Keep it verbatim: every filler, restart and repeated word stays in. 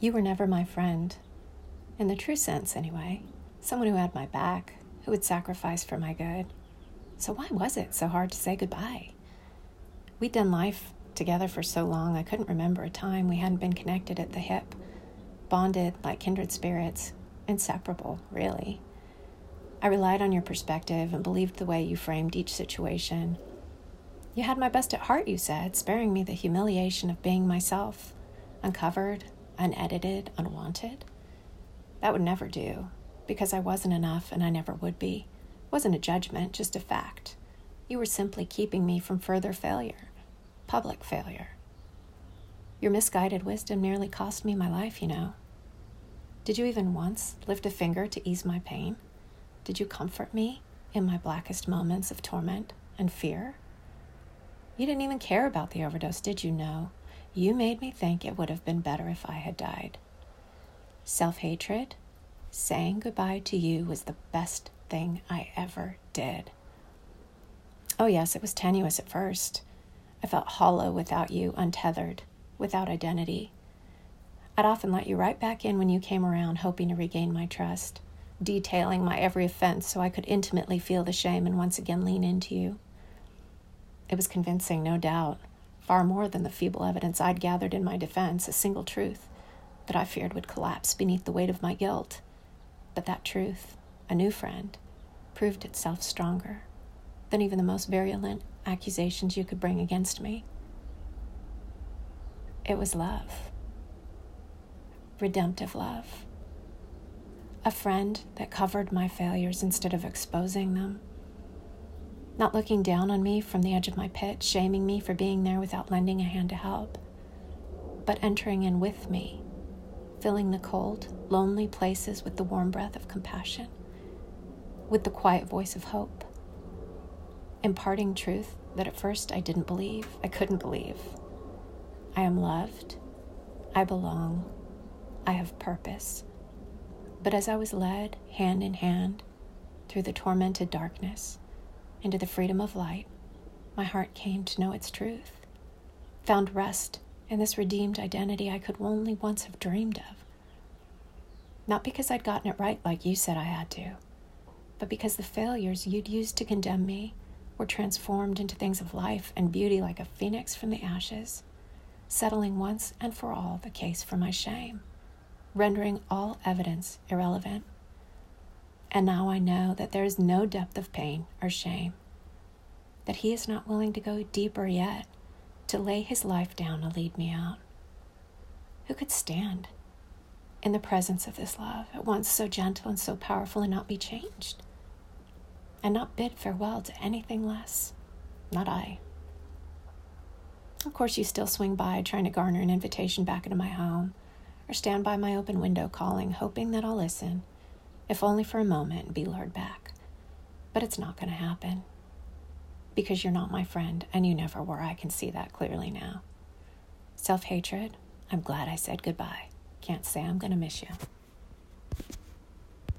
You were never my friend, in the true sense anyway, someone who had my back, who would sacrifice for my good. So why was it so hard to say goodbye? We'd done life together for so long, I couldn't remember a time we hadn't been connected at the hip, bonded like kindred spirits, inseparable, really. I relied on your perspective and believed the way you framed each situation. You had my best at heart, you said, sparing me the humiliation of being myself, uncovered, unedited, unwanted. That would never do, because I wasn't enough and I never would be. It wasn't a judgment, just a fact. You were simply keeping me from further failure, public failure. Your misguided wisdom nearly cost me my life, you know. Did you even once lift a finger to ease my pain? Did you comfort me in my blackest moments of torment and fear? You didn't even care about the overdose, did you know? You made me think it would have been better if I had died. Self-hatred, saying goodbye to you was the best thing I ever did. Oh yes, it was tenuous at first. I felt hollow without you, untethered, without identity. I'd often let you right back in when you came around, hoping to regain my trust, detailing my every offense so I could intimately feel the shame and once again lean into you. It was convincing, no doubt, far more than the feeble evidence I'd gathered in my defense, a single truth that I feared would collapse beneath the weight of my guilt. But that truth, a new friend, proved itself stronger than even the most virulent accusations you could bring against me. It was love. Redemptive love. A friend that covered my failures instead of exposing them. Not looking down on me from the edge of my pit, shaming me for being there without lending a hand to help, but entering in with me, filling the cold, lonely places with the warm breath of compassion, with the quiet voice of hope, imparting truth that at first I didn't believe, I couldn't believe. I am loved, I belong, I have purpose. But as I was led, hand in hand, through the tormented darkness, into the freedom of light, my heart came to know its truth, found rest in this redeemed identity I could only once have dreamed of. Not because I'd gotten it right like you said I had to, but because the failures you'd used to condemn me were transformed into things of life and beauty like a phoenix from the ashes, settling once and for all the case for my shame, rendering all evidence irrelevant. And now I know that there is no depth of pain or shame, that he is not willing to go deeper yet, to lay his life down to lead me out. Who could stand in the presence of this love, at once so gentle and so powerful, and not be changed, and not bid farewell to anything less? Not I. Of course, you still swing by trying to garner an invitation back into my home, or stand by my open window calling, hoping that I'll listen, if only for a moment, and be lured back. But it's not going to happen, because you're not my friend, and you never were. I can see that clearly now. Self-hatred, I'm glad I said goodbye. Can't say I'm going to miss you.